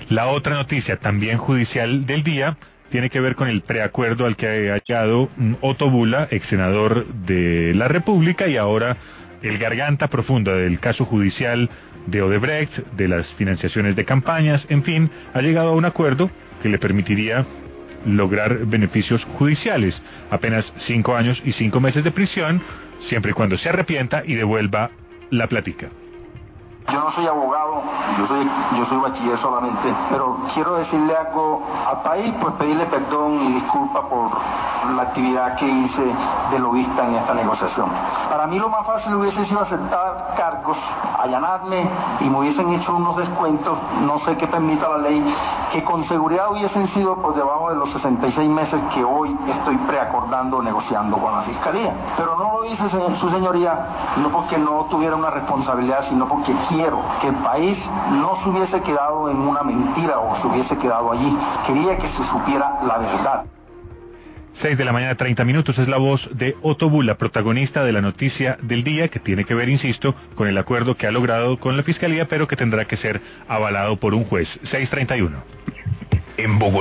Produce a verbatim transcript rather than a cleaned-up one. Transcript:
La otra noticia, también judicial del día, tiene que ver con el preacuerdo al que ha llegado Otto Bula, ex senador de la República y ahora el garganta profunda del caso judicial de Odebrecht, de las financiaciones de campañas, en fin, ha llegado a un acuerdo que le permitiría lograr beneficios judiciales, apenas cinco años y cinco meses de prisión, siempre y cuando se arrepienta y devuelva la platica. Yo no soy abogado, yo soy, yo soy bachiller solamente, pero quiero decirle algo al país, pues pedirle perdón y disculpa por la actividad que hice de lobista en esta negociación. Para mí lo más fácil hubiese sido aceptar cargos, allanarme y me hubiesen hecho unos descuentos, no sé qué permita la ley, que con seguridad hubiesen sido por debajo de los sesenta y seis meses que hoy estoy preacordando, negociando con la Fiscalía. Pero no lo hice, su señoría, no porque no tuviera una responsabilidad, sino porque quiero que el país no se hubiese quedado en una mentira o se hubiese quedado allí. Quería que se supiera la verdad. seis de la mañana, treinta minutos, es la voz de Otto Bula, protagonista de la noticia del día, que tiene que ver, insisto, con el acuerdo que ha logrado con la Fiscalía, pero que tendrá que ser avalado por un juez. seis treinta y uno. En Bogotá.